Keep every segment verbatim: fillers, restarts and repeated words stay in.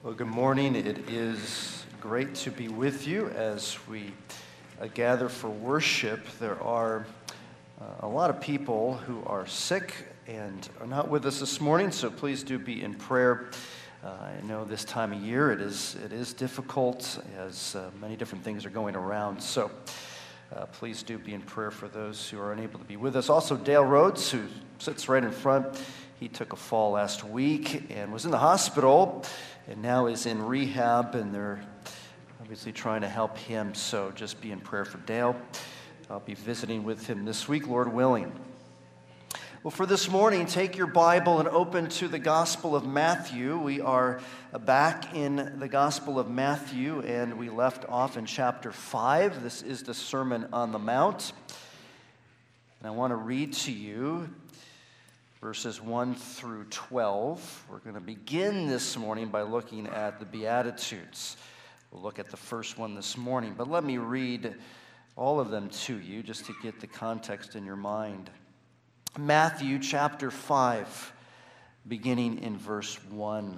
Well, good morning. It is great to be with you as we uh, gather for worship. There are uh, a lot of people who are sick and are not with us this morning, so please do be in prayer. Uh, I know this time of year it is it is difficult as uh, many different things are going around, so uh, please do be in prayer for those who are unable to be with us. Also, Dale Rhodes, who sits right in front, he took a fall last week and was in the hospital and now is in rehab, and they're obviously trying to help him, so just be in prayer for Dale. I'll be visiting with him this week, Lord willing. Well, for this morning, take your Bible and open to the Gospel of Matthew. We are back in the Gospel of Matthew, and we left off in chapter five. This is the Sermon on the Mount. And I want to read to you verses one through twelve. We're going to begin this morning by looking at the Beatitudes. We'll look at the first one this morning, but let me read all of them to you just to get the context in your mind. Matthew chapter five, beginning in verse one.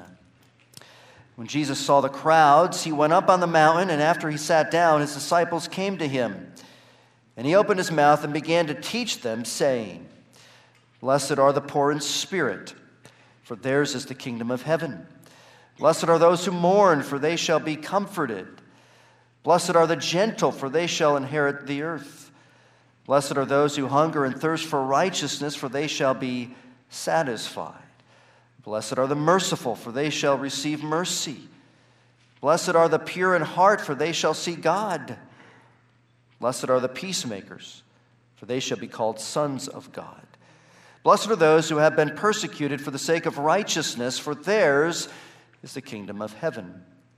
When Jesus saw the crowds, he went up on the mountain, and after he sat down, his disciples came to him. And he opened his mouth and began to teach them, saying, Blessed are the poor in spirit, for theirs is the kingdom of heaven. Blessed are those who mourn, for they shall be comforted. Blessed are the gentle, for they shall inherit the earth. Blessed are those who hunger and thirst for righteousness, for they shall be satisfied. Blessed are the merciful, for they shall receive mercy. Blessed are the pure in heart, for they shall see God. Blessed are the peacemakers, for they shall be called sons of God. Blessed are those who have been persecuted for the sake of righteousness, for theirs is the kingdom of heaven.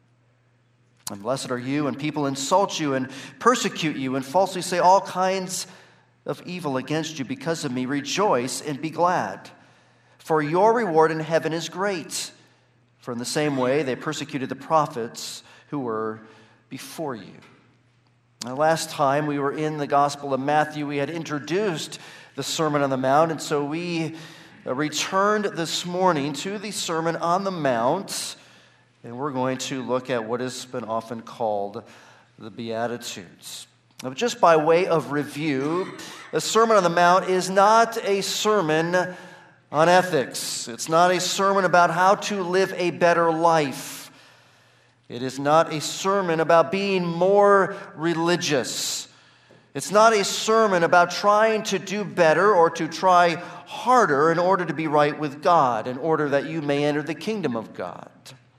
And blessed are you when people insult you and persecute you and falsely say all kinds of evil against you because of me. Rejoice and be glad, for your reward in heaven is great. For in the same way they persecuted the prophets who were before you. Now, last time we were in the Gospel of Matthew, we had introduced the Sermon on the Mount, and so we returned this morning to the Sermon on the Mount, and we're going to look at what has been often called the Beatitudes. Now, just by way of review, the Sermon on the Mount is not a sermon on ethics. It's not a sermon about how to live a better life. It is not a sermon about being more religious. It's not a sermon about trying to do better or to try harder in order to be right with God, in order that you may enter the kingdom of God.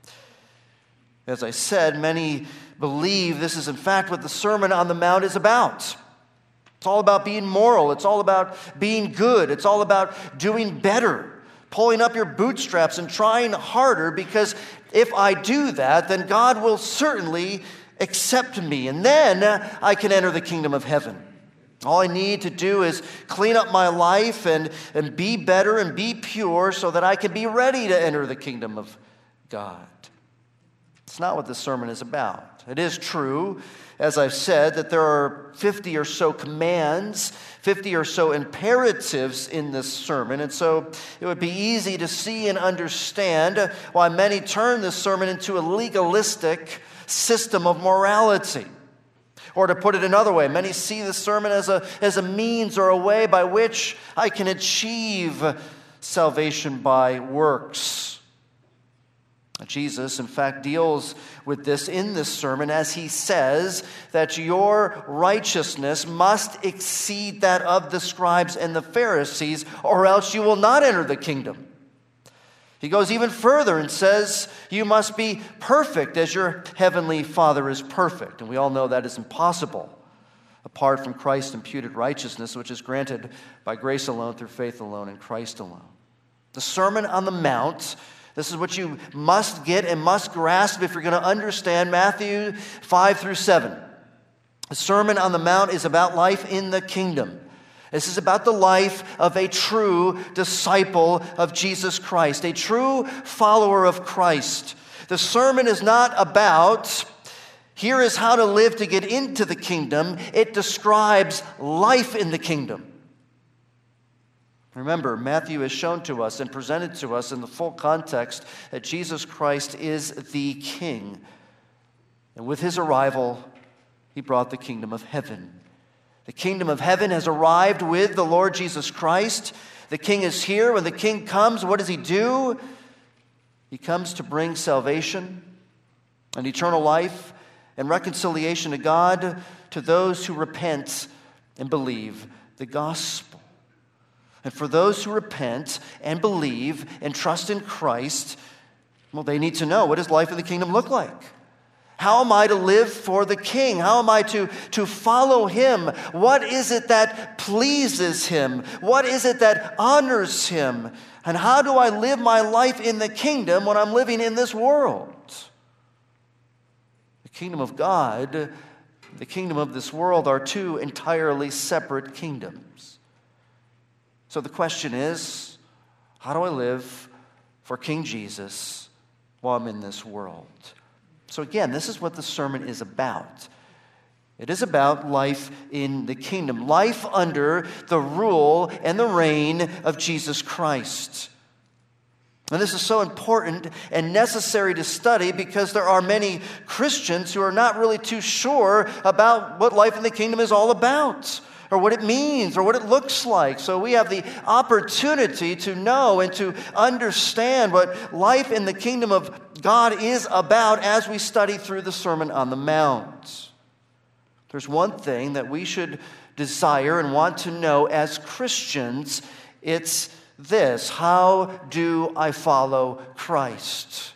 As I said, many believe this is in fact what the Sermon on the Mount is about. It's all about being moral. It's all about being good. It's all about doing better, pulling up your bootstraps and trying harder, because if I do that, then God will certainly accept me, and then I can enter the kingdom of heaven. All I need to do is clean up my life and, and be better and be pure so that I can be ready to enter the kingdom of God. It's not what this sermon is about. It is true, as I've said, that there are fifty or so commands, fifty or so imperatives in this sermon, and so it would be easy to see and understand why many turn this sermon into a legalistic system of morality. Or to put it another way, many see the sermon as a, as a means or a way by which I can achieve salvation by works. Jesus, in fact, deals with this in this sermon as he says that your righteousness must exceed that of the scribes and the Pharisees, or else you will not enter the kingdom. He goes even further and says, you must be perfect as your heavenly Father is perfect. And we all know that is impossible apart from Christ's imputed righteousness, which is granted by grace alone, through faith alone, in Christ alone. The Sermon on the Mount, this is what you must get and must grasp if you're going to understand Matthew five through seven. The Sermon on the Mount is about life in the kingdom. This is about the life of a true disciple of Jesus Christ, a true follower of Christ. The sermon is not about, here is how to live to get into the kingdom. It describes life in the kingdom. Remember, Matthew has shown to us and presented to us in the full context that Jesus Christ is the King. And with his arrival, he brought the kingdom of heaven. The kingdom of heaven has arrived with the Lord Jesus Christ. The King is here. When the King comes, what does he do? He comes to bring salvation and eternal life and reconciliation to God to those who repent and believe the gospel. And for those who repent and believe and trust in Christ, well, they need to know, what does life in the kingdom look like? How am I to live for the King? How am I to, to follow him? What is it that pleases him? What is it that honors him? And how do I live my life in the kingdom when I'm living in this world? The kingdom of God, the kingdom of this world are two entirely separate kingdoms. So the question is, how do I live for King Jesus while I'm in this world? So again, this is what the sermon is about. It is about life in the kingdom, life under the rule and the reign of Jesus Christ. And this is so important and necessary to study because there are many Christians who are not really too sure about what life in the kingdom is all about, or what it means, or what it looks like. So we have the opportunity to know and to understand what life in the kingdom of God is about as we study through the Sermon on the Mount. There's one thing that we should desire and want to know as Christians. It's this: how do I follow Christ?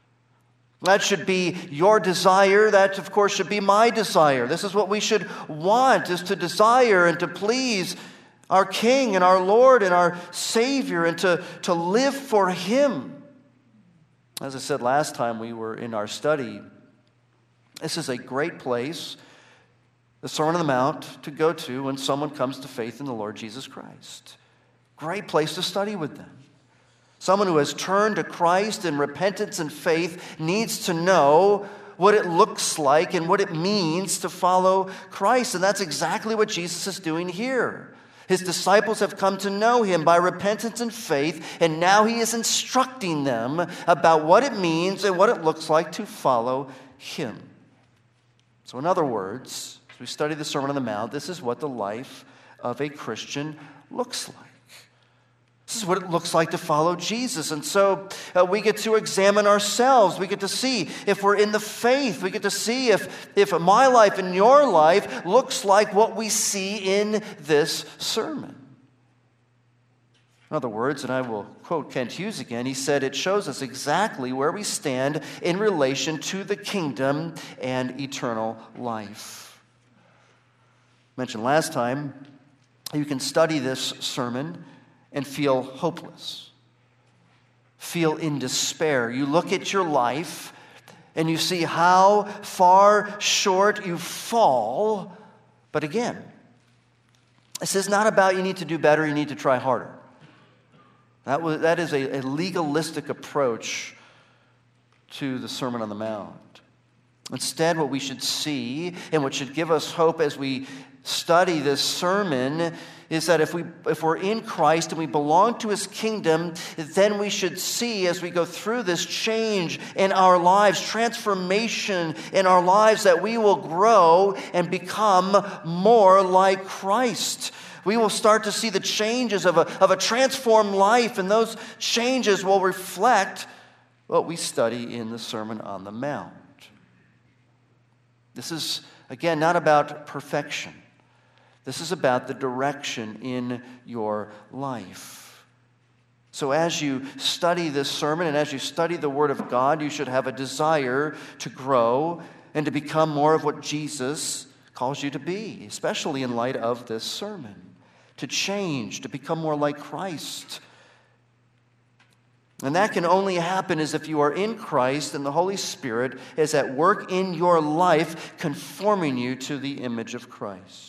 That should be your desire. That, of course, should be my desire. This is what we should want, is to desire and to please our King and our Lord and our Savior, and to, to live for him. As I said last time we were in our study, this is a great place, the Sermon on the Mount, to go to when someone comes to faith in the Lord Jesus Christ. Great place to study with them. Someone who has turned to Christ in repentance and faith needs to know what it looks like and what it means to follow Christ. And that's exactly what Jesus is doing here. His disciples have come to know him by repentance and faith, and now he is instructing them about what it means and what it looks like to follow him. So in other words, as we study the Sermon on the Mount, this is what the life of a Christian looks like. This is what it looks like to follow Jesus. And so uh, we get to examine ourselves. We get to see if we're in the faith. We get to see if, if my life and your life looks like what we see in this sermon. In other words, and I will quote Kent Hughes again, he said, it shows us exactly where we stand in relation to the kingdom and eternal life. I mentioned last time, you can study this sermon and feel hopeless, feel in despair. You look at your life and you see how far short you fall. But again, this is not about you need to do better, you need to try harder. That was, that is a, a legalistic approach to the Sermon on the Mount. Instead, what we should see and what should give us hope as we study this sermon is that if, we, if we're in Christ and we belong to his kingdom, then we should see as we go through this change in our lives, transformation in our lives, that we will grow and become more like Christ. We will start to see the changes of a, of a transformed life, and those changes will reflect what we study in the Sermon on the Mount. This is, again, not about perfection. This is about the direction in your life. So as you study this sermon and as you study the Word of God, you should have a desire to grow and to become more of what Jesus calls you to be, especially in light of this sermon. To change, to become more like Christ. And that can only happen as if you are in Christ and the Holy Spirit is at work in your life, conforming you to the image of Christ.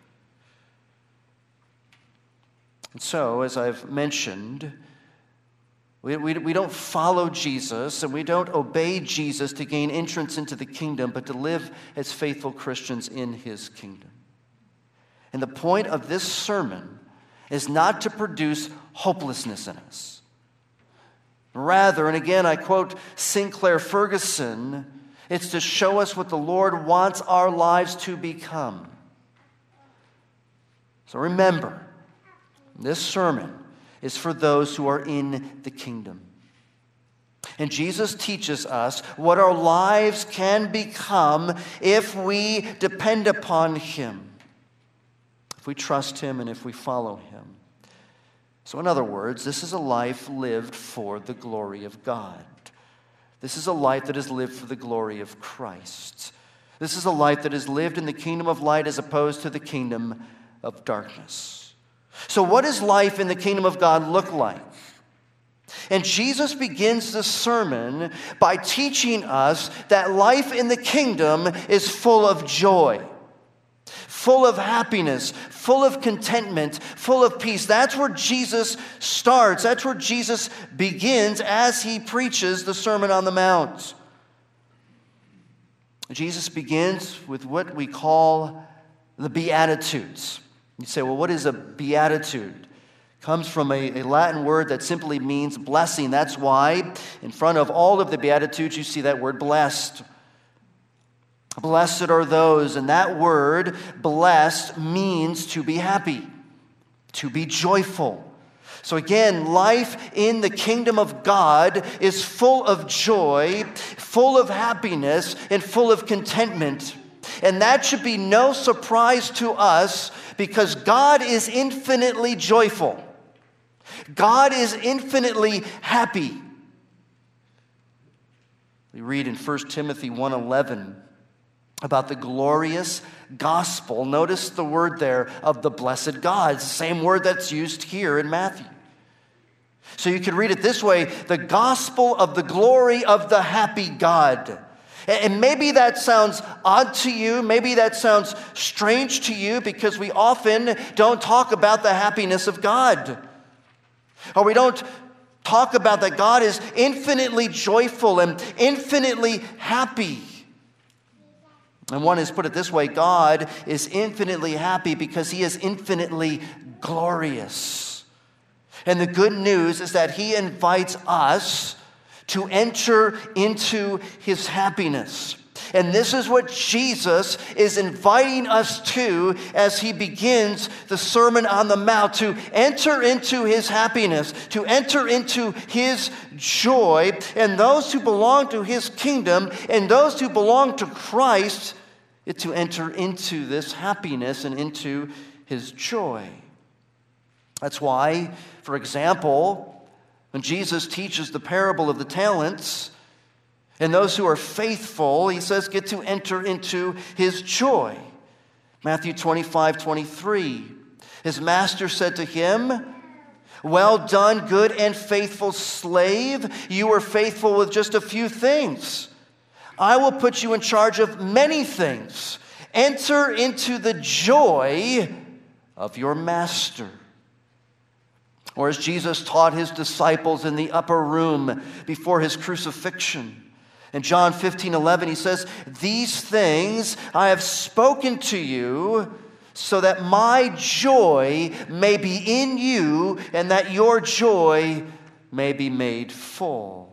And so, as I've mentioned, we, we, we don't follow Jesus and we don't obey Jesus to gain entrance into the kingdom, but to live as faithful Christians in his kingdom. And the point of this sermon is not to produce hopelessness in us. Rather, and again I quote Sinclair Ferguson, it's to show us what the Lord wants our lives to become. So remember, this sermon is for those who are in the kingdom. And Jesus teaches us what our lives can become if we depend upon Him, if we trust Him and if we follow Him. So in other words, this is a life lived for the glory of God. This is a life that is lived for the glory of Christ. This is a life that is lived in the kingdom of light as opposed to the kingdom of darkness. So what does life in the kingdom of God look like? And Jesus begins the sermon by teaching us that life in the kingdom is full of joy, full of happiness, full of contentment, full of peace. That's where Jesus starts. That's where Jesus begins as He preaches the Sermon on the Mount. Jesus begins with what we call the Beatitudes. You say, well, what is a beatitude? Comes from a, a Latin word that simply means blessing. That's why in front of all of the Beatitudes you see that word blessed. Blessed are those, and that word blessed means to be happy, to be joyful. So again, life in the kingdom of God is full of joy, full of happiness, and full of contentment. And that should be no surprise to us because God is infinitely joyful. God is infinitely happy. We read in First Timothy one eleven about the glorious gospel. Notice the word there of the blessed God. It's the same word that's used here in Matthew. So you can read it this way, the gospel of the glory of the happy God. And maybe that sounds odd to you. Maybe that sounds strange to you because we often don't talk about the happiness of God. Or we don't talk about that God is infinitely joyful and infinitely happy. And one has put it this way, God is infinitely happy because He is infinitely glorious. And the good news is that He invites us to enter into His happiness. And this is what Jesus is inviting us to as He begins the Sermon on the Mount, to enter into His happiness, to enter into His joy. And those who belong to His kingdom and those who belong to Christ, it's to enter into this happiness and into His joy. That's why, for example, when Jesus teaches the parable of the talents, and those who are faithful, He says, get to enter into His joy. Matthew twenty-five twenty-three. His master said to him, well done, good and faithful slave. You were faithful with just a few things. I will put you in charge of many things. Enter into the joy of your master. Or as Jesus taught His disciples in the upper room before His crucifixion. In John fifteen eleven, He says, these things I have spoken to you so that my joy may be in you and that your joy may be made full.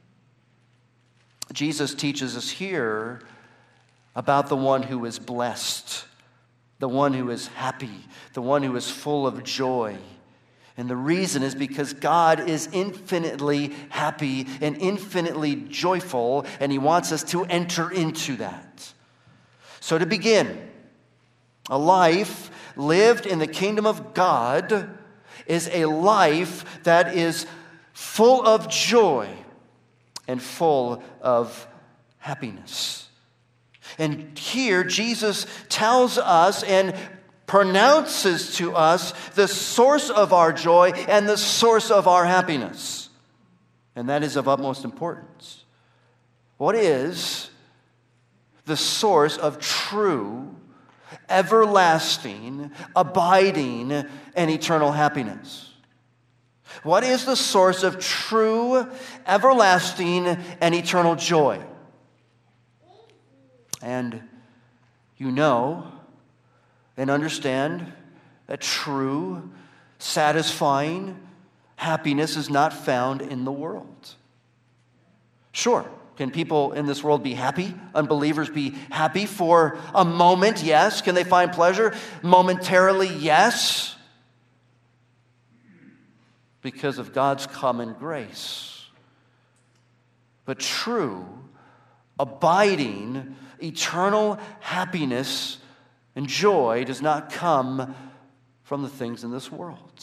Jesus teaches us here about the one who is blessed, the one who is happy, the one who is full of joy. And the reason is because God is infinitely happy and infinitely joyful, and He wants us to enter into that. So to begin, a life lived in the kingdom of God is a life that is full of joy and full of happiness. And here Jesus tells us and pronounces to us the source of our joy and the source of our happiness. And that is of utmost importance. What is the source of true, everlasting, abiding, and eternal happiness? What is the source of true, everlasting, and eternal joy? And you know and understand that true, satisfying happiness is not found in the world. Sure, can people in this world be happy? Unbelievers be happy for a moment? Yes. Can they find pleasure momentarily? Yes. Because of God's common grace. But true, abiding, eternal happiness and joy does not come from the things in this world.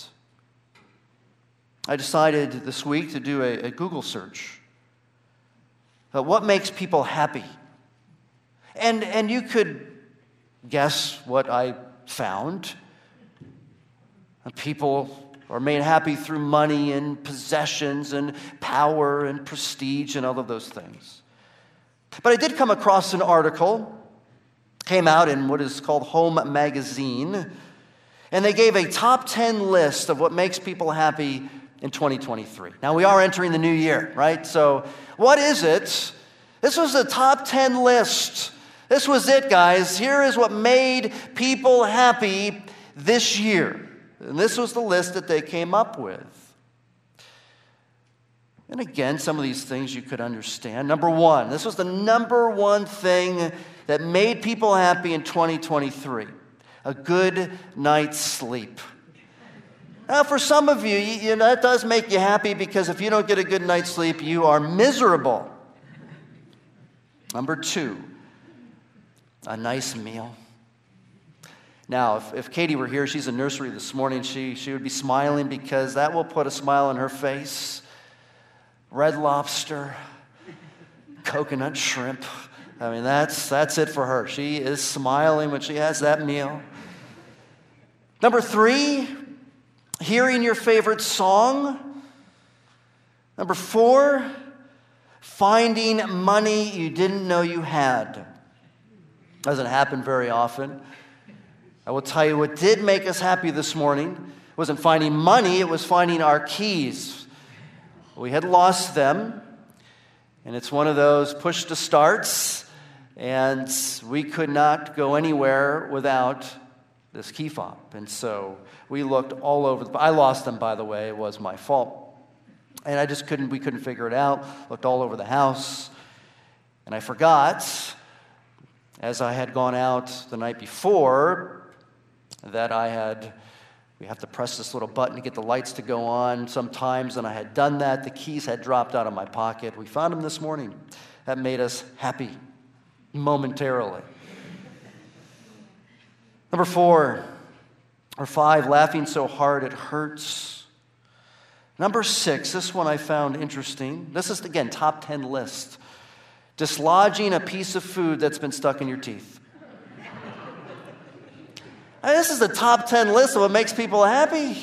I decided this week to do a, a Google search. Uh, what makes people happy? And, and you could guess what I found. Uh, people are made happy through money and possessions and power and prestige and all of those things. But I did come across an article, came out in what is called Home Magazine, and they gave a top ten list of what makes people happy in twenty twenty-three. Now, we are entering the new year, right? So what is it? This was the top ten list. This was it, guys. Here is what made people happy this year. And this was the list that they came up with. And again, some of these things you could understand. Number one, this was the number one thing that made people happy in twenty twenty-three. A good night's sleep. Now, for some of you, you know, that does make you happy because if you don't get a good night's sleep, you are miserable. Number two, a nice meal. Now, if, if Katie were here, she's in nursery this morning, she, she would be smiling because that will put a smile on her face. Red Lobster, coconut shrimp. I mean, that's, that's it for her. She is smiling when she has that meal. Number three, hearing your favorite song. Number four, finding money you didn't know you had. Doesn't happen very often. I will tell you what did make us happy this morning wasn't finding money, it was finding our keys. We had lost them, and it's one of those push to starts, and we could not go anywhere without this key fob. And so we looked all over. The, I lost them, by the way. It was my fault. And I just couldn't, we couldn't figure it out. Looked all over the house. And I forgot, as I had gone out the night before, that I had, we have to press this little button to get the lights to go on sometimes. And I had done that. The keys had dropped out of my pocket. We found them this morning. That made us happy momentarily. Number four, or five, laughing so hard it hurts. Number six, this one I found interesting. This is, again, top ten list. Dislodging a piece of food that's been stuck in your teeth. I mean, this is the top ten list of what makes people happy.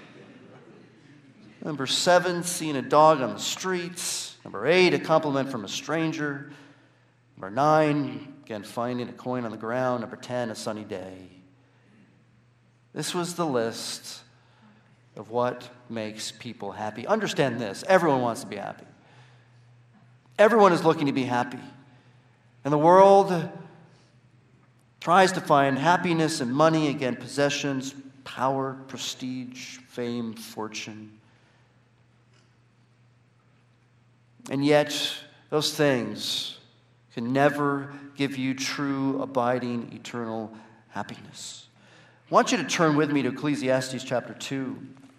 Number seven, seeing a dog on the streets. Number eight, a compliment from a stranger. Number nine, again, finding a coin on the ground. Number ten, a sunny day. This was the list of what makes people happy. Understand this. Everyone wants to be happy. Everyone is looking to be happy. And the world tries to find happiness in money, again, possessions, power, prestige, fame, fortune. And yet, those things can never give you true, abiding, eternal happiness. I want you to turn with me to Ecclesiastes chapter two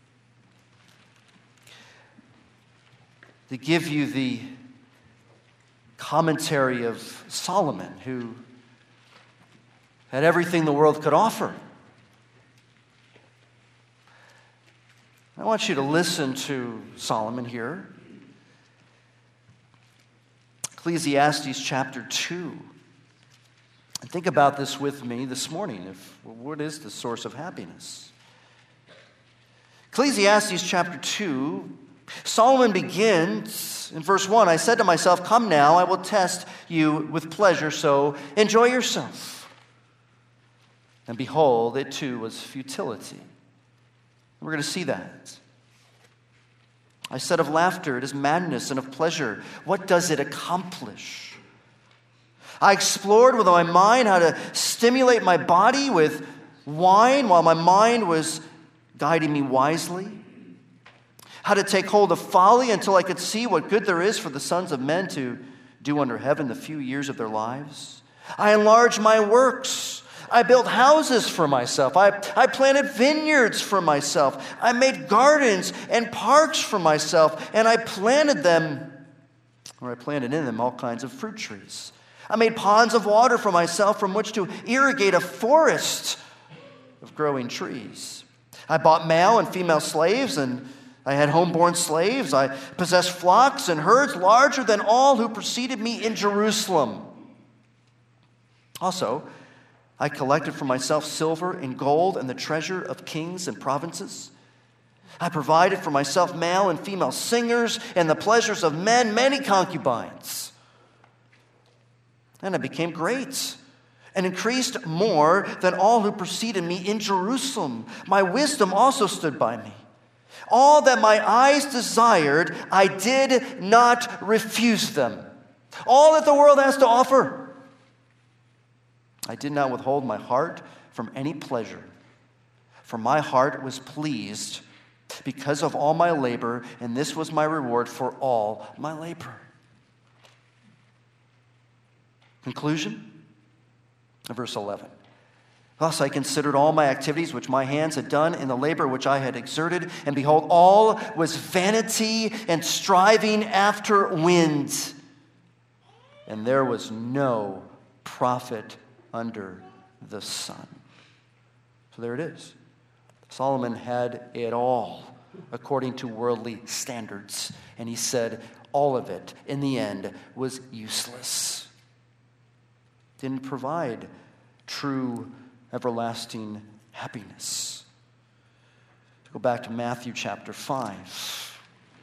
to give you the commentary of Solomon, who had everything the world could offer. I want you to listen to Solomon here. Ecclesiastes chapter two. And think about this with me this morning. If, what is the source of happiness? Ecclesiastes chapter two, Solomon begins in verse one. I said to myself, come now, I will test you with pleasure, so enjoy yourself. And behold, it too was futility. We're going to see that. I said of laughter, it is madness, and of pleasure, what does it accomplish? I explored with my mind how to stimulate my body with wine while my mind was guiding me wisely, how to take hold of folly until I could see what good there is for the sons of men to do under heaven the few years of their lives. I enlarged my works. I built houses for myself. I, I planted vineyards for myself. I made gardens and parks for myself, and I planted them, or I planted in them all kinds of fruit trees. I made ponds of water for myself from which to irrigate a forest of growing trees. I bought male and female slaves, and I had homeborn slaves. I possessed flocks and herds larger than all who preceded me in Jerusalem. Also, I collected for myself silver and gold and the treasure of kings and provinces. I provided for myself male and female singers and the pleasures of men, many concubines. And I became great and increased more than all who preceded me in Jerusalem. My wisdom also stood by me. All that my eyes desired, I did not refuse them. All that the world has to offer, I did not withhold my heart from any pleasure. For my heart was pleased because of all my labor, and this was my reward for all my labor. Conclusion of verse eleven. Thus I considered all my activities which my hands had done in the labor which I had exerted, and behold, all was vanity and striving after wind, and there was no profit under the sun. So there it is. Solomon had it all according to worldly standards, and he said all of it in the end was useless. Didn't provide true everlasting happiness. Go back to Matthew chapter five.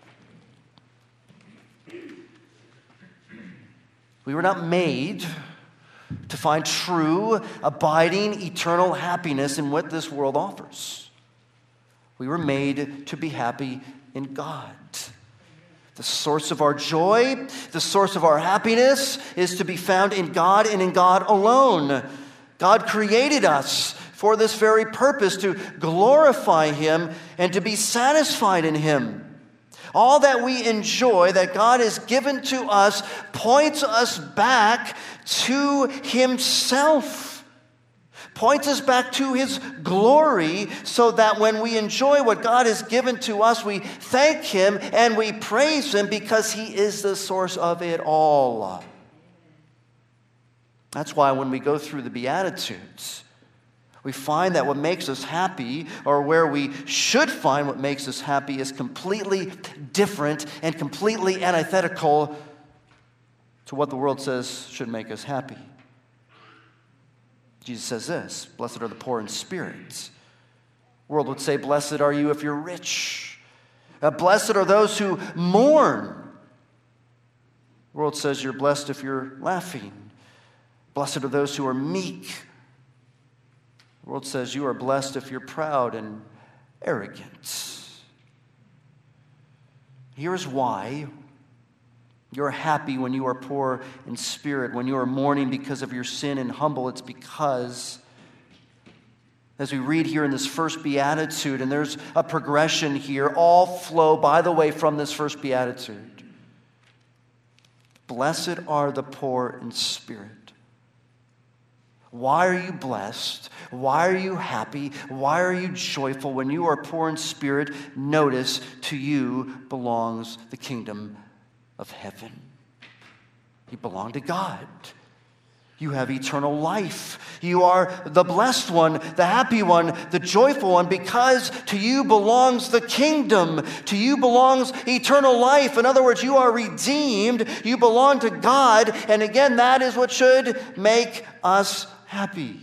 We were not made to find true, abiding, eternal happiness in what this world offers. We were made to be happy in God. The source of our joy, the source of our happiness is to be found in God and in God alone. God created us for this very purpose, to glorify Him and to be satisfied in Him. All that we enjoy, that God has given to us, points us back to Himself. Points us back to His glory, so that when we enjoy what God has given to us, we thank Him and we praise Him because He is the source of it all. That's why when we go through the Beatitudes, we find that what makes us happy, or where we should find what makes us happy, is completely different and completely antithetical to what the world says should make us happy. Jesus says this: blessed are the poor in spirit. The world would say, blessed are you if you're rich. Uh, blessed are those who mourn. The world says you're blessed if you're laughing. Blessed are those who are meek. The world says you are blessed if you're proud and arrogant. Here's why you're happy when you are poor in spirit, when you are mourning because of your sin and humble. It's because, as we read here in this first beatitude, and there's a progression here, all flow, by the way, from this first beatitude. Blessed are the poor in spirit. Why are you blessed? Why are you happy? Why are you joyful when you are poor in spirit? Notice, to you belongs the kingdom of heaven. You belong to God. You have eternal life. You are the blessed one, the happy one, the joyful one, because to you belongs the kingdom. To you belongs eternal life. In other words, you are redeemed. You belong to God. And again, that is what should make us happy.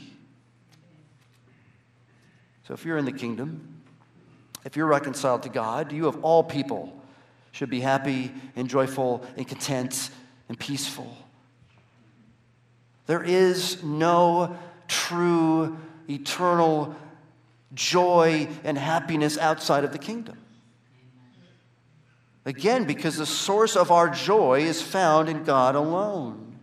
So if you're in the kingdom, if you're reconciled to God, you of all people should be happy and joyful and content and peaceful. There is no true, eternal joy and happiness outside of the kingdom. Again, because the source of our joy is found in God alone.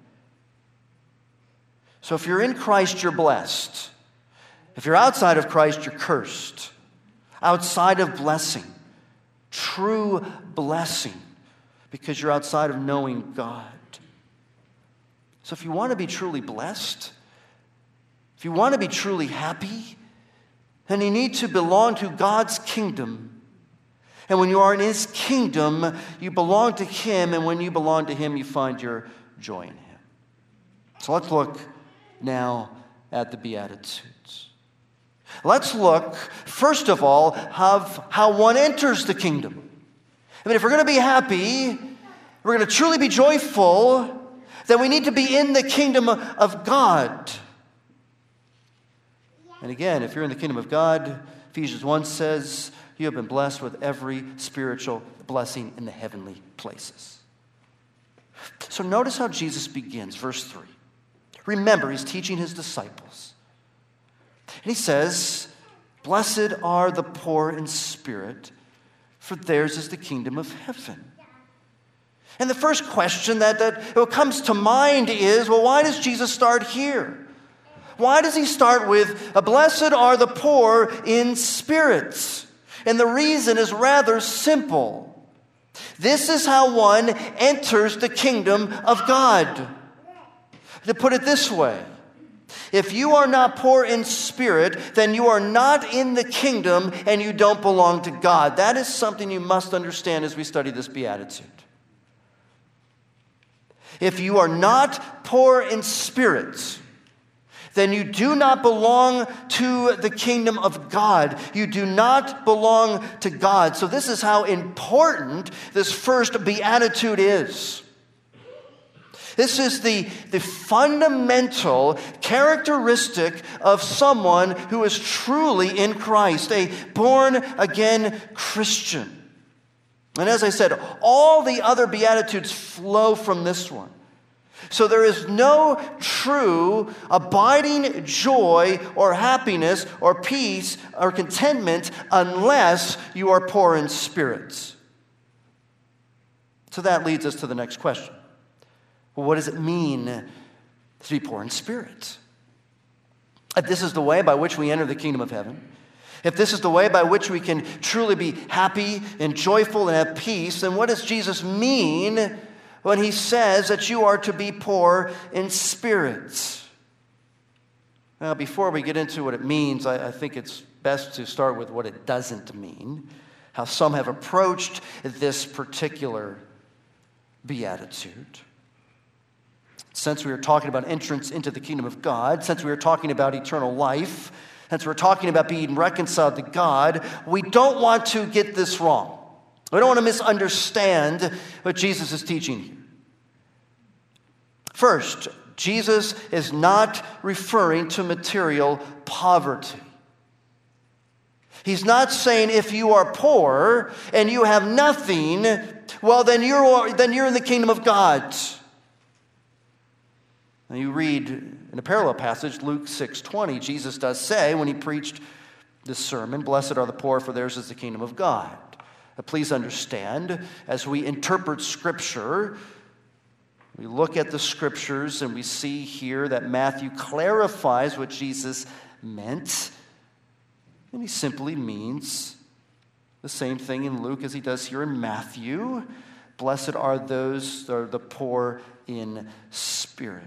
So if you're in Christ, you're blessed. If you're outside of Christ, you're cursed. outside of blessing, true blessing, because you're outside of knowing God. So if you want to be truly blessed, if you want to be truly happy, then you need to belong to God's kingdom. And when you are in His kingdom, you belong to Him, and when you belong to Him, you find your joy in Him. So let's look now at the Beatitudes. Let's look, first of all, of how one enters the kingdom. I mean, if we're going to be happy, we're going to truly be joyful, then we need to be in the kingdom of God. And again, if you're in the kingdom of God, Ephesians one says, you have been blessed with every spiritual blessing in the heavenly places. So notice how Jesus begins, verse three. Remember, He's teaching His disciples. And He says, blessed are the poor in spirit, for theirs is the kingdom of heaven. And the first question that, that comes to mind is, well, why does Jesus start here? Why does He start with, blessed are the poor in spirit? And the reason is rather simple. This is how one enters the kingdom of God. To put it this way, if you are not poor in spirit, then you are not in the kingdom and you don't belong to God. That is something you must understand as we study this beatitude. If you are not poor in spirit, then you do not belong to the kingdom of God. You do not belong to God. So this is how important this first beatitude is. This is the, the fundamental characteristic of someone who is truly in Christ, a born-again Christian. And as I said, all the other Beatitudes flow from this one. So there is no true abiding joy or happiness or peace or contentment unless you are poor in spirit. So that leads us to the next question. Well, what does it mean to be poor in spirit? If this is the way by which we enter the kingdom of heaven, if this is the way by which we can truly be happy and joyful and have peace, then what does Jesus mean when He says that you are to be poor in spirit? Now, before we get into what it means, I, I think it's best to start with what it doesn't mean, how some have approached this particular beatitude. Since we are talking about entrance into the kingdom of God, since we are talking about eternal life, since we're talking about being reconciled to God, we don't want to get this wrong. We don't want to misunderstand what Jesus is teaching here. First, Jesus is not referring to material poverty. He's not saying if you are poor and you have nothing, well, then you're, then you're in the kingdom of God. Now you read in a parallel passage, Luke six twenty, Jesus does say when He preached this sermon, blessed are the poor, for theirs is the kingdom of God. But please understand, as we interpret Scripture, we look at the Scriptures and we see here that Matthew clarifies what Jesus meant. And He simply means the same thing in Luke as He does here in Matthew. Blessed are those that are the poor in spirit.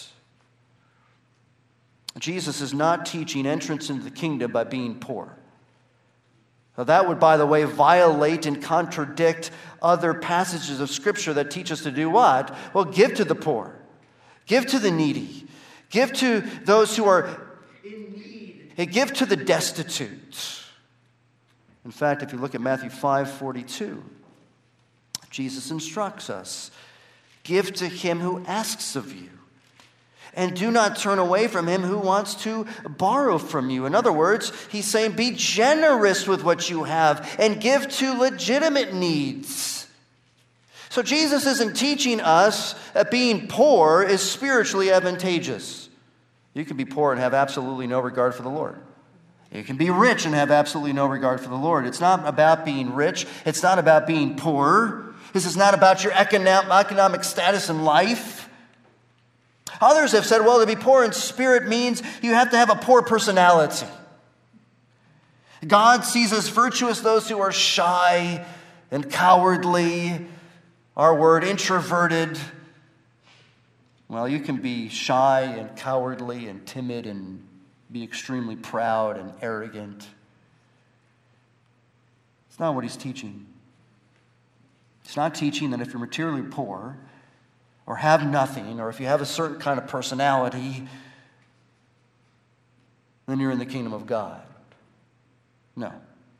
Jesus is not teaching entrance into the kingdom by being poor. Now that would, by the way, violate and contradict other passages of Scripture that teach us to do what? Well, give to the poor. Give to the needy. Give to those who are in need. And give to the destitute. In fact, if you look at Matthew five forty-two, Jesus instructs us, give to him who asks of you. And do not turn away from him who wants to borrow from you. In other words, He's saying be generous with what you have and give to legitimate needs. So Jesus isn't teaching us that being poor is spiritually advantageous. You can be poor and have absolutely no regard for the Lord. You can be rich and have absolutely no regard for the Lord. It's not about being rich. It's not about being poor. This is not about your economic status in life. Others have said, well, to be poor in spirit means you have to have a poor personality. God sees as virtuous those who are shy and cowardly. Our word, introverted. Well, you can be shy and cowardly and timid and be extremely proud and arrogant. It's not what he's teaching. He's not teaching that if you're materially poor or have nothing, or if you have a certain kind of personality, then you're in the kingdom of God. No.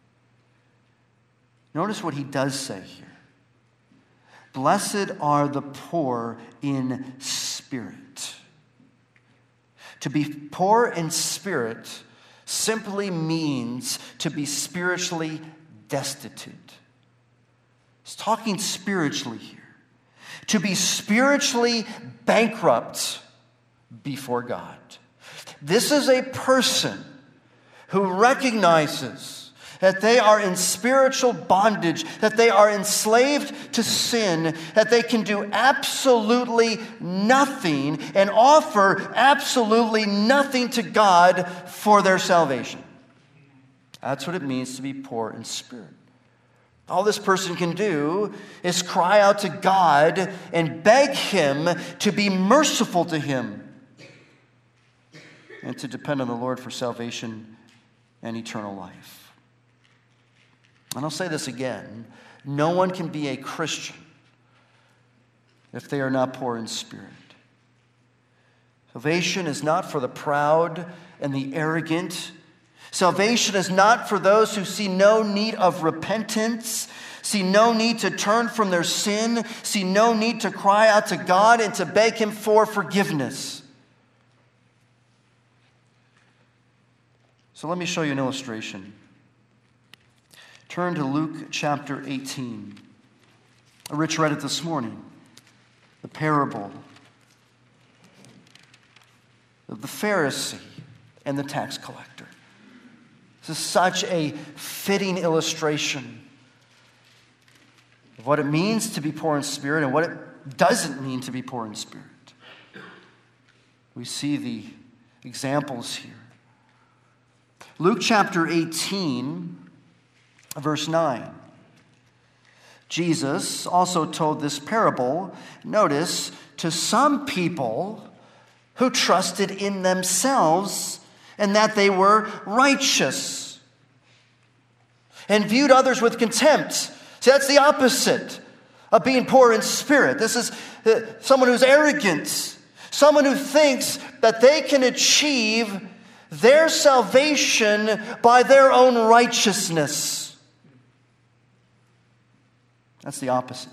Notice what he does say here. Blessed are the poor in spirit. To be poor in spirit simply means to be spiritually destitute. He's talking spiritually here. To be spiritually bankrupt before God. This is a person who recognizes that they are in spiritual bondage, that they are enslaved to sin, that they can do absolutely nothing and offer absolutely nothing to God for their salvation. That's what it means to be poor in spirit. All this person can do is cry out to God and beg Him to be merciful to him and to depend on the Lord for salvation and eternal life. And I'll say this again. No one can be a Christian if they are not poor in spirit. Salvation is not for the proud and the arrogant. Salvation is not for those who see no need of repentance, see no need to turn from their sin, see no need to cry out to God and to beg Him for forgiveness. So let me show you an illustration. Turn to Luke chapter eighteen. Rich read it this morning. The parable of the Pharisee and the tax collector. This is such a fitting illustration of what it means to be poor in spirit and what it doesn't mean to be poor in spirit. We see the examples here. Luke chapter eighteen, verse nine. Jesus also told this parable, notice, to some people who trusted in themselves and that they were righteous and viewed others with contempt. See, that's the opposite of being poor in spirit. This is uh, someone who's arrogant, someone who thinks that they can achieve their salvation by their own righteousness. That's the opposite.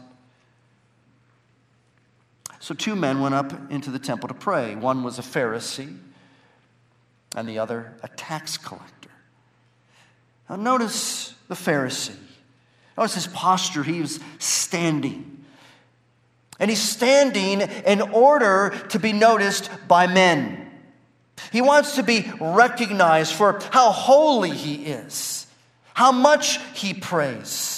So two men went up into the temple to pray. One was a Pharisee and the other a tax collector. Now notice the Pharisee. Notice his posture. He was standing. And he's standing in order to be noticed by men. He wants to be recognized for how holy he is, how much he prays.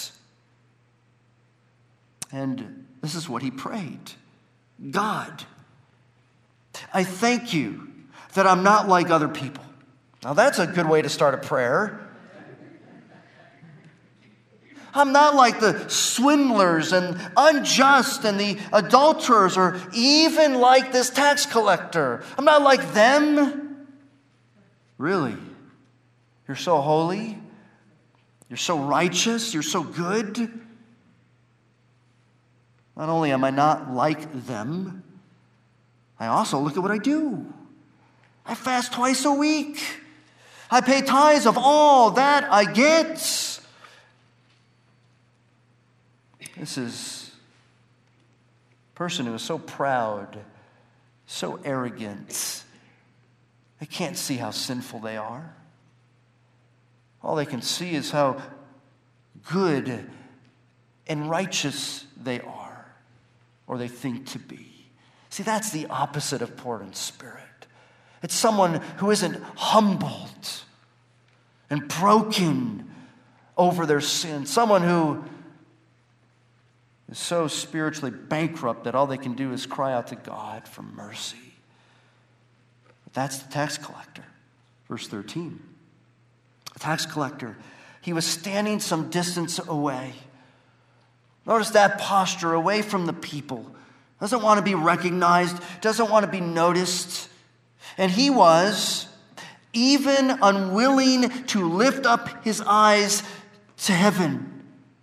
And this is what he prayed. God, I thank you that I'm not like other people. Now that's a good way to start a prayer. I'm not like the swindlers and unjust and the adulterers or even like this tax collector. I'm not like them. Really? You're so holy? You're so righteous? You're so good? Not only am I not like them, I also look at what I do. I fast twice a week. I pay tithes of all that I get. This is a person who is so proud, so arrogant. They can't see how sinful they are. All they can see is how good and righteous they are, or they think to be. See, that's the opposite of poor in spirit. It's someone who isn't humbled and broken over their sin. Someone who is so spiritually bankrupt that all they can do is cry out to God for mercy. But that's the tax collector. Verse thirteen. a tax collector. He was standing some distance away. Notice that posture, away from the people. Doesn't want to be recognized, doesn't want to be noticed. And he was even unwilling to lift up his eyes to heaven.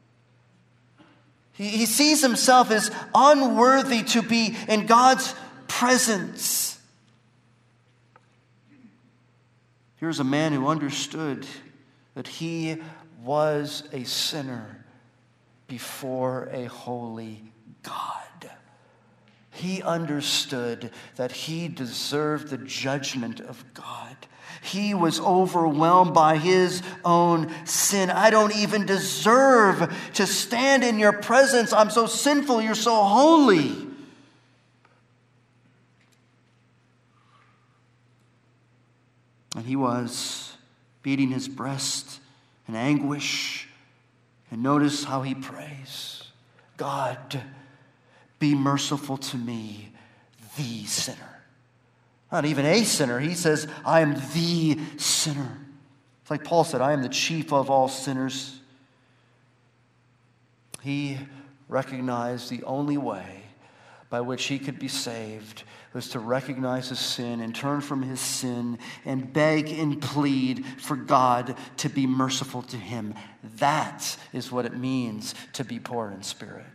He, he sees himself as unworthy to be in God's presence. Here's a man who understood that he was a sinner before a holy God. He understood that he deserved the judgment of God. He was overwhelmed by his own sin. I don't even deserve to stand in your presence. I'm so sinful. You're so holy. And he was beating his breast in anguish. And notice how he prays. God, be merciful to me, the sinner. Not even a sinner. He says, I am the sinner. It's like Paul said, I am the chief of all sinners. He recognized the only way by which he could be saved was to recognize his sin and turn from his sin and beg and plead for God to be merciful to him. That is what it means to be poor in spirit.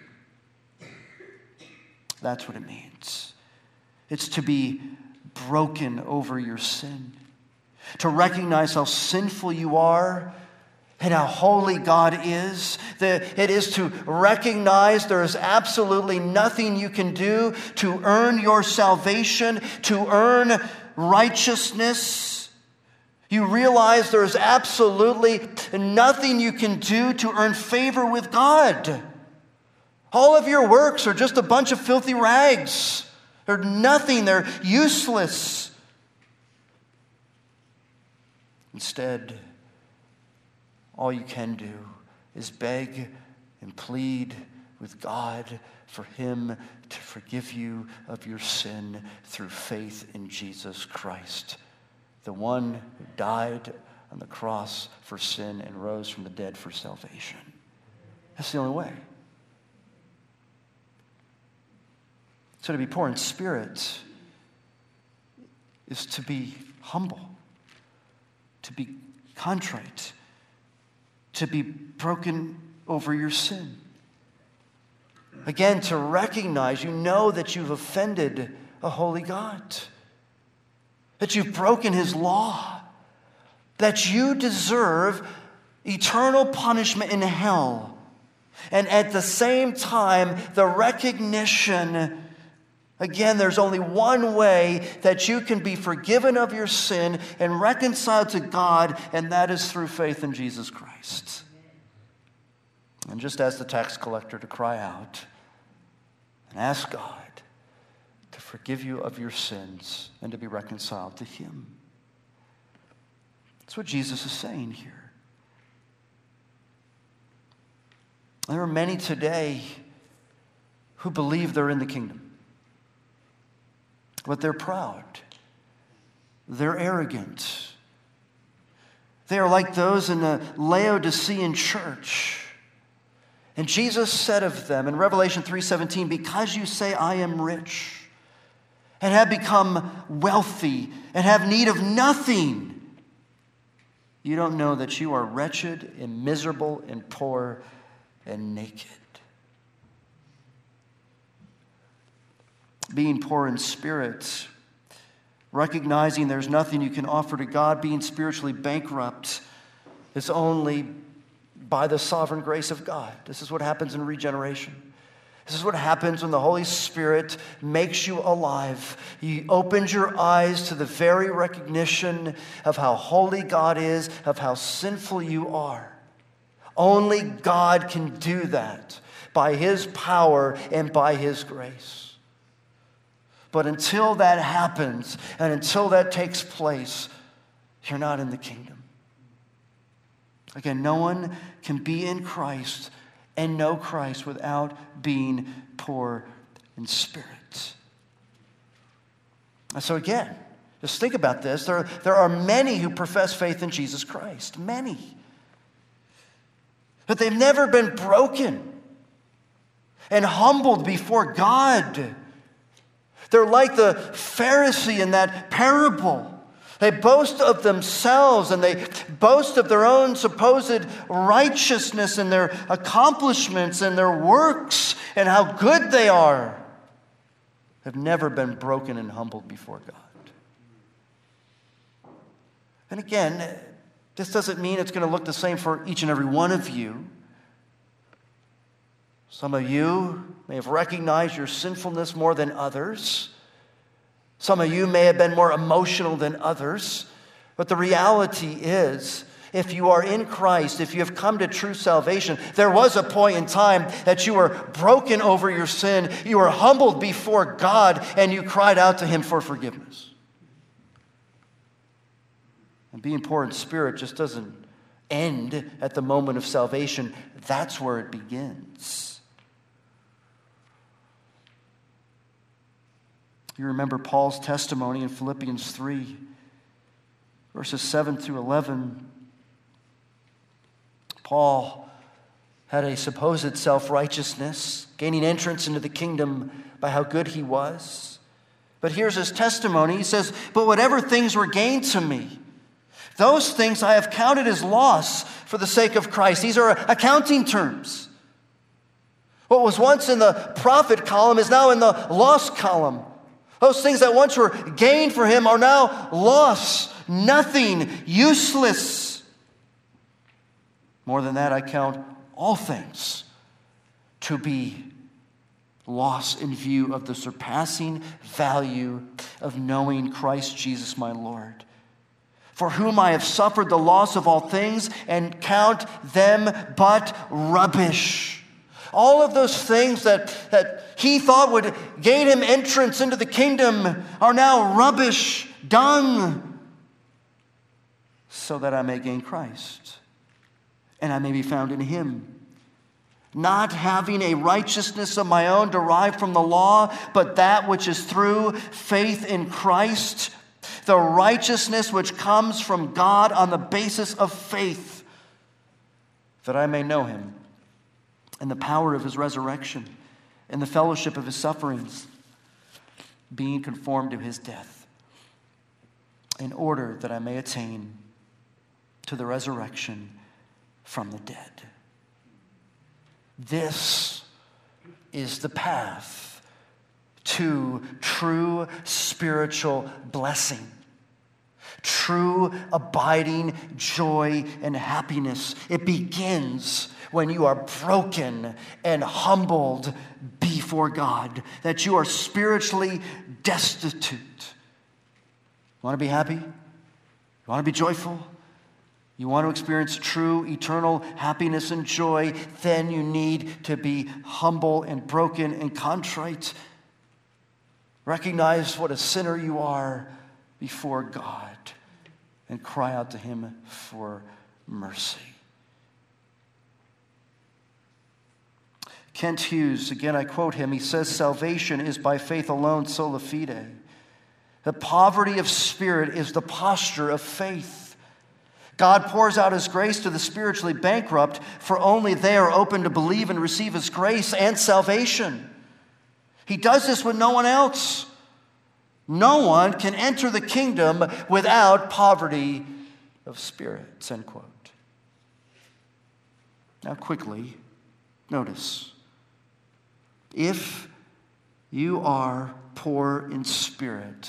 That's what it means. It's to be broken over your sin. To recognize how sinful you are and how holy God is. That it is to recognize there is absolutely nothing you can do to earn your salvation, to earn righteousness. You realize there is absolutely nothing you can do to earn favor with God. All of your works are just a bunch of filthy rags. They're nothing. They're useless. Instead, all you can do is beg and plead with God for him to forgive you of your sin through faith in Jesus Christ, the one who died on the cross for sin and rose from the dead for salvation. That's the only way. So to be poor in spirit is to be humble, to be contrite, to be broken over your sin. Again, to recognize, you know that you've offended a holy God, that you've broken his law, that you deserve eternal punishment in hell. And at the same time, the recognition, again, there's only one way that you can be forgiven of your sin and reconciled to God, and that is through faith in Jesus Christ. And just as the tax collector, to cry out and ask God to forgive you of your sins and to be reconciled to him. That's what Jesus is saying here. There are many today who believe they're in the kingdom. But they're proud. They're arrogant. They are like those in the Laodicean church. And Jesus said of them in Revelation three seventeen, because you say I am rich and have become wealthy and have need of nothing, you don't know that you are wretched and miserable and poor and naked. Being poor in spirit, recognizing there's nothing you can offer to God, being spiritually bankrupt, is only by the sovereign grace of God. This is what happens in regeneration. This is what happens when the Holy Spirit makes you alive. He opens your eyes to the very recognition of how holy God is, of how sinful you are. Only God can do that by his power and by his grace. But until that happens and until that takes place, you're not in the kingdom. Again, no one can be in Christ and know Christ without being poor in spirit. And so again, Just think about this. There, there are many who profess faith in Jesus Christ. Many. But they've never been broken and humbled before God. They're like the Pharisee in that parable. They boast of themselves and they boast of their own supposed righteousness and their accomplishments and their works and how good they are. Have never been broken and humbled before God. And again, this doesn't mean it's going to look the same for each and every one of you. Some of you may have recognized your sinfulness more than others. Some of you may have been more emotional than others. But the reality is, if you are in Christ, if you have come to true salvation, there was a point in time that you were broken over your sin, you were humbled before God, and you cried out to Him for forgiveness. And being poor in spirit just doesn't end at the moment of salvation. That's where it begins. You remember Paul's testimony in Philippians three, verses seven through eleven. Paul had a supposed self-righteousness, gaining entrance into the kingdom by how good he was. But here's his testimony. He says, "But whatever things were gained to me, those things I have counted as loss for the sake of Christ." These are accounting terms. What was once in the profit column is now in the loss column. Those things that once were gained for him are now loss, nothing, useless. More than that, I count all things to be loss in view of the surpassing value of knowing Christ Jesus my Lord, for whom I have suffered the loss of all things and count them but rubbish. All of those things that, that he thought would gain him entrance into the kingdom are now rubbish, dung, so that I may gain Christ and I may be found in him, not having a righteousness of my own derived from the law, but that which is through faith in Christ, the righteousness which comes from God on the basis of faith, that I may know him and the power of his resurrection and the fellowship of his sufferings, being conformed to his death, in order that I may attain to the resurrection from the dead. This is the path to true spiritual blessing, true abiding joy and happiness. It begins when you are broken and humbled before God, that you are spiritually destitute. You want to be happy? You want to be joyful? You want to experience true eternal happiness and joy? Then you need to be humble and broken and contrite. Recognize what a sinner you are before God and cry out to him for mercy. Kent Hughes, again I quote him, he says, "Salvation is by faith alone, sola fide. The poverty of spirit is the posture of faith. God pours out his grace to the spiritually bankrupt, for only they are open to believe and receive his grace and salvation. He does this with no one else. No one can enter the kingdom without poverty of spirit," end quote. Now quickly, notice, if you are poor in spirit,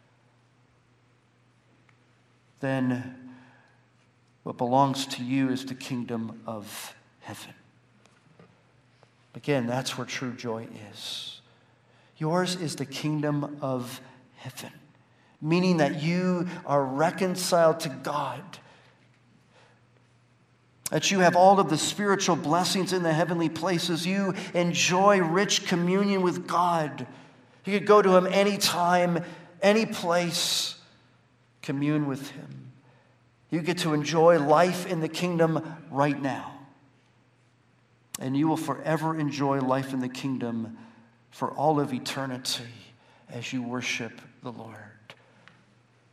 then what belongs to you is the kingdom of heaven. Again, that's where true joy is. Yours is the kingdom of heaven, meaning that you are reconciled to God, that you have all of the spiritual blessings in the heavenly places. You enjoy rich communion with God. You could go to him anytime, any place, commune with him. You get to enjoy life in the kingdom right now. And you will forever enjoy life in the kingdom for all of eternity as you worship the Lord.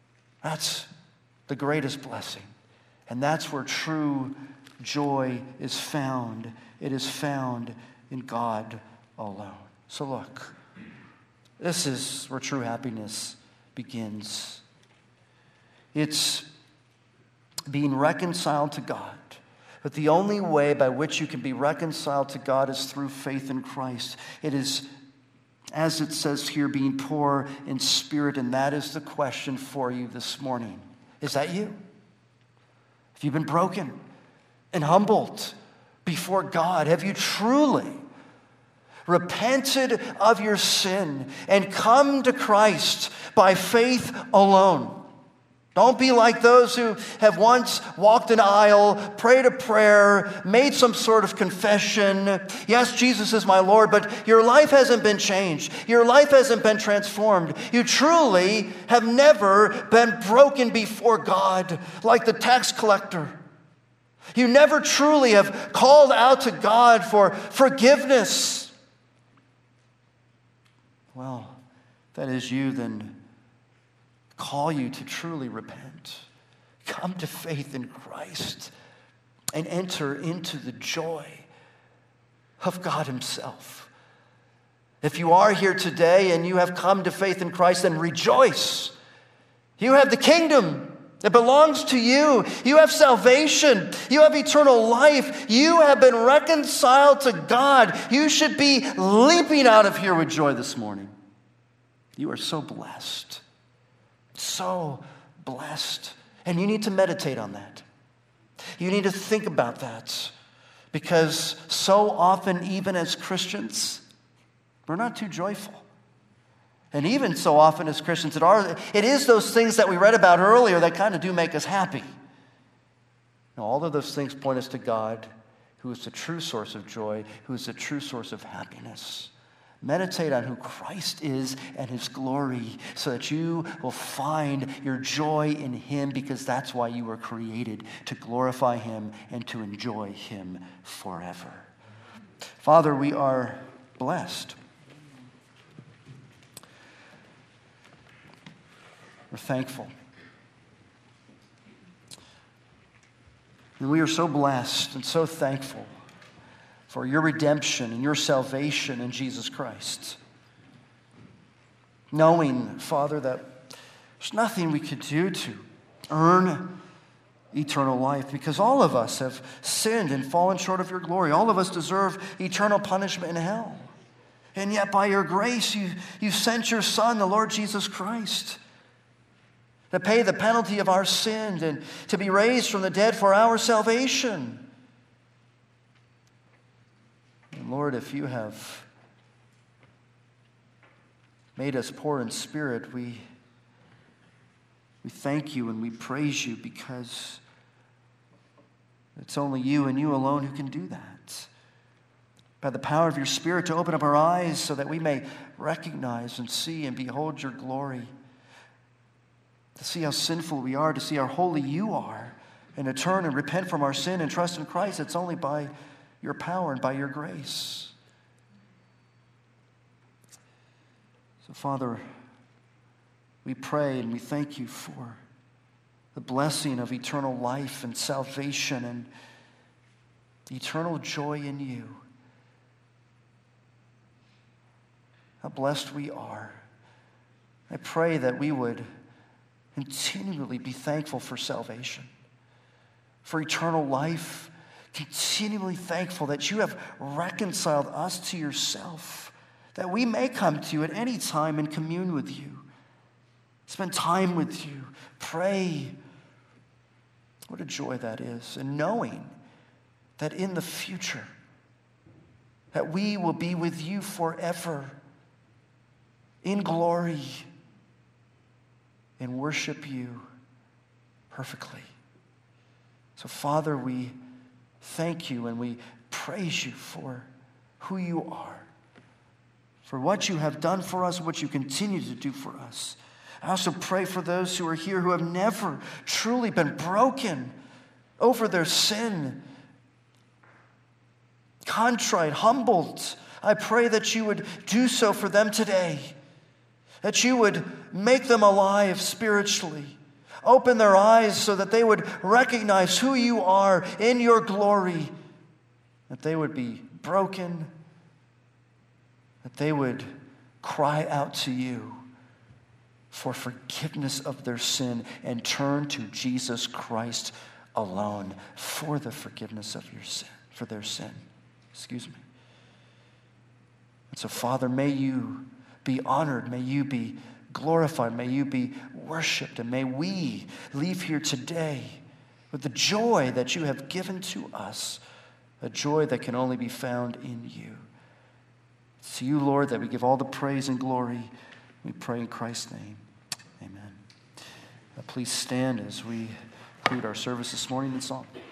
That's the greatest blessing. And that's where true joy is found. It is found in God alone. So look, this is where true happiness begins. It's being reconciled to God. But the only way by which you can be reconciled to God is through faith in Christ. It is, as it says here, being poor in spirit. And that is the question for you this morning. Is that you? Have you been broken and humbled before God? Have you truly repented of your sin and come to Christ by faith alone? Don't be like those who have once walked an aisle, prayed a prayer, made some sort of confession. Yes, Jesus is my Lord, but your life hasn't been changed. Your life hasn't been transformed. You truly have never been broken before God like the tax collector. You never truly have called out to God for forgiveness. Well, if that is you, then call you to truly repent. Come to faith in Christ and enter into the joy of God Himself. If you are here today and you have come to faith in Christ, then rejoice. You have the kingdom. It belongs to you. You have salvation. You have eternal life. You have been reconciled to God. You should be leaping out of here with joy this morning. You are so blessed. So blessed. And you need to meditate on that. You need to think about that. Because so often, even as Christians, we're not too joyful. And even so often as Christians, it, are, it is those things that we read about earlier that kind of do make us happy. Now, all of those things point us to God, who is the true source of joy, who is the true source of happiness. Meditate on who Christ is and His glory so that you will find your joy in Him, because that's why you were created, to glorify Him and to enjoy Him forever. Father, we are blessed. We're thankful. And we are so blessed and so thankful for your redemption and your salvation in Jesus Christ. Knowing, Father, that there's nothing we could do to earn eternal life, because all of us have sinned and fallen short of your glory. All of us deserve eternal punishment in hell. And yet by your grace, you, you sent your Son, the Lord Jesus Christ, to pay the penalty of our sin and to be raised from the dead for our salvation. And Lord, if you have made us poor in spirit, we, we thank you and we praise you, because it's only you and you alone who can do that. By the power of your Spirit, to open up our eyes so that we may recognize and see and behold your glory. To see how sinful we are, to see how holy you are, and to turn and repent from our sin and trust in Christ. It's only by your power and by your grace. So, Father, we pray and we thank you for the blessing of eternal life and salvation and eternal joy in you. How blessed we are. I pray that we would continually be thankful for salvation, for eternal life, continually thankful that you have reconciled us to yourself, that we may come to you at any time and commune with you, spend time with you, pray. What a joy that is. And knowing that in the future, that we will be with you forever in glory and worship you perfectly. So, Father, we thank you and we praise you for who you are, for what you have done for us, what you continue to do for us. I also pray for those who are here who have never truly been broken over their sin, contrite, humbled. I pray that you would do so for them today, that you would make them alive spiritually, Open their eyes so that they would recognize who you are in your glory, that they would be broken, that they would cry out to you for forgiveness of their sin and turn to Jesus Christ alone for the forgiveness of your sin, for their sin. Excuse me. And so, Father, may you be honored, may you be glorified, may you be worshiped, and may we leave here today with the joy that you have given to us, a joy that can only be found in you. It's to you, Lord, that we give all the praise and glory. We pray in Christ's name. Amen. Now, please stand as we conclude our service this morning in song.